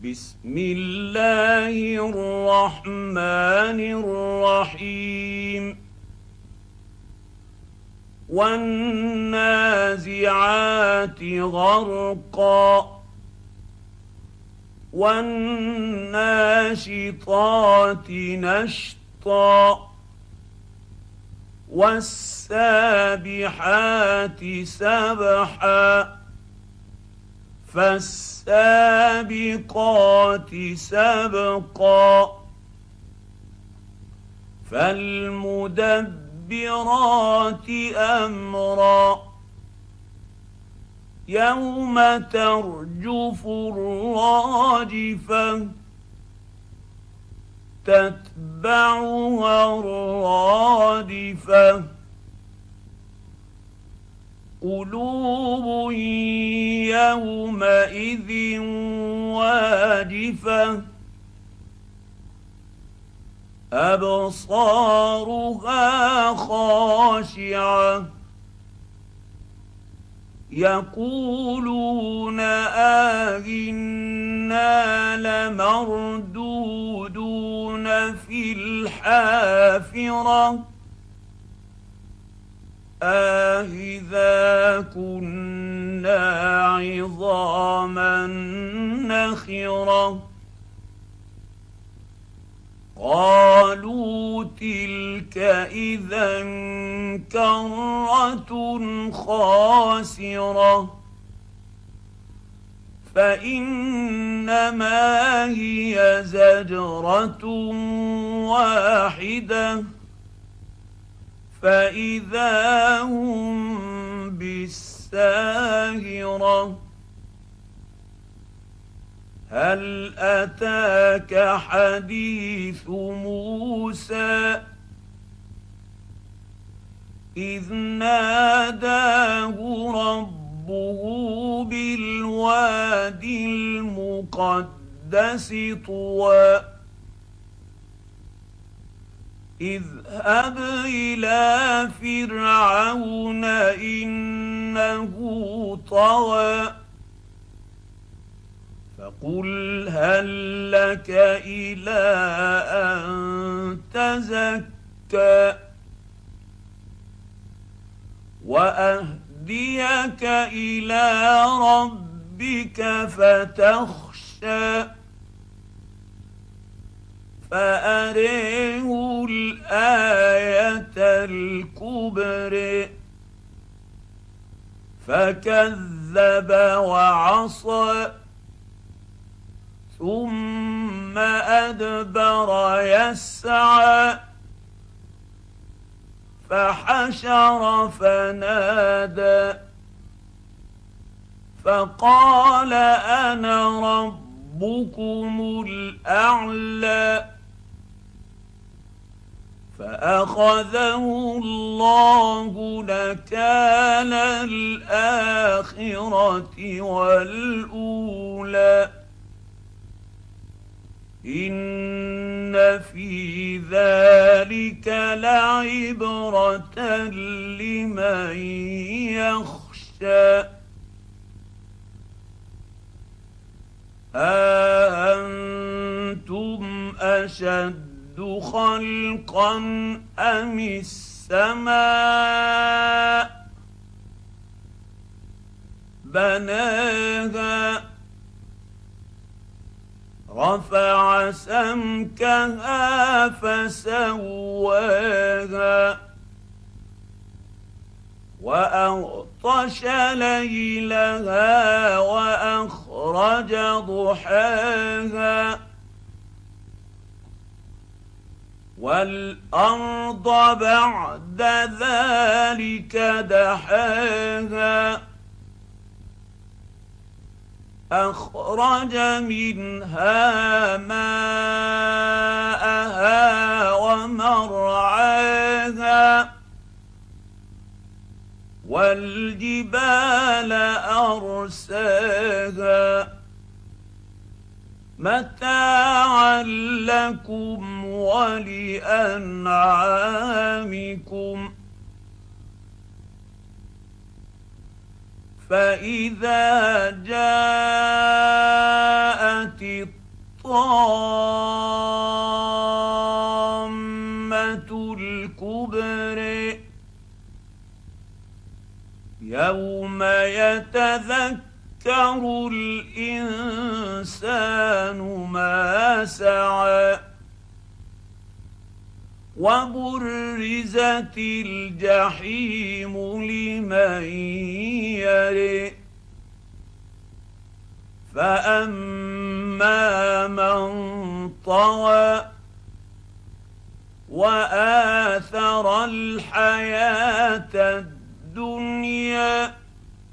بسم الله الرحمن الرحيم والنازعات غرقا والناشطات نشطا والسابحات سبحا فالسابقات سبقا فالمدبرات أمرا يوم ترجف الراجفة تتبعها الرادفة قلوب يومئذ واجفة أبصارها خاشعة يقولون أإنا لمردودون في الحافرة أإذا كنا عظاما نخرة قالوا تلك إذا كرة خاسرة فإنما هي زجرة واحدة فإذا هم بالساهرة هل أتاك حديث موسى إذ ناداه ربه بالوادي المقدس طوى اذهب إلى فرعون إنه طغى فقل هل لك إلى أن تزكى وأهديك إلى ربك فتخشى فأريه الآية الكبرى فكذب وعصى ثم أدبر يسعى فحشر فنادى فقال أنا ربكم الأعلى فأخذه الله نكال الآخرة والأولى إن في ذلك لعبرة لمن يخشى أأنتم أشد خلقا أم السماء بناها رفع سمكها فسواها وأغطش ليلها وأخرج ضحاها والأرض بعد ذلك دحاها أخرج منها ماءها ومرعاها والجبال أرساها متاعا لكم ولأنعامكم فإذا جاءت يتذكر الانسان ما سعى وبرزت الجحيم لمن يرى فاما من طغى واثر الحياه الدنيا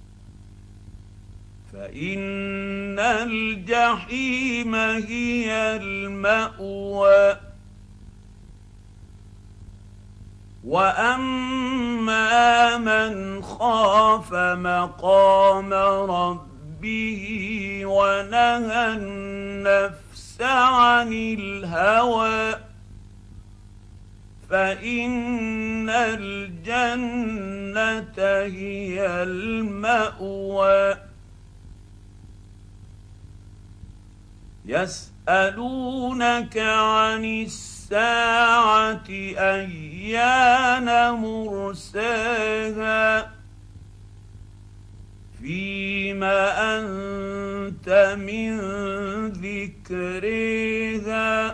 فان الجحيم هي الماوى واما من خاف مقام ربه ونهى النفس عن الهوى فان الجنه هي الماوى يسالونك عن الساعه ايان مرساها فيما انت من ذكرها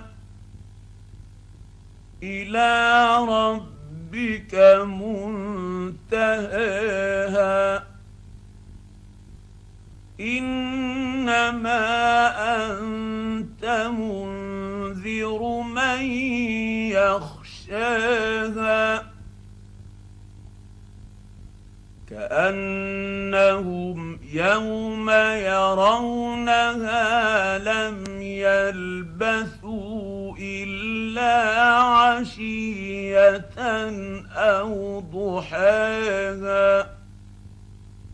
الى ربك منتهاها انما انت منذر من يخشاها كانهم يوم يرونها لم يلبثوا الا عشيه او ضحاها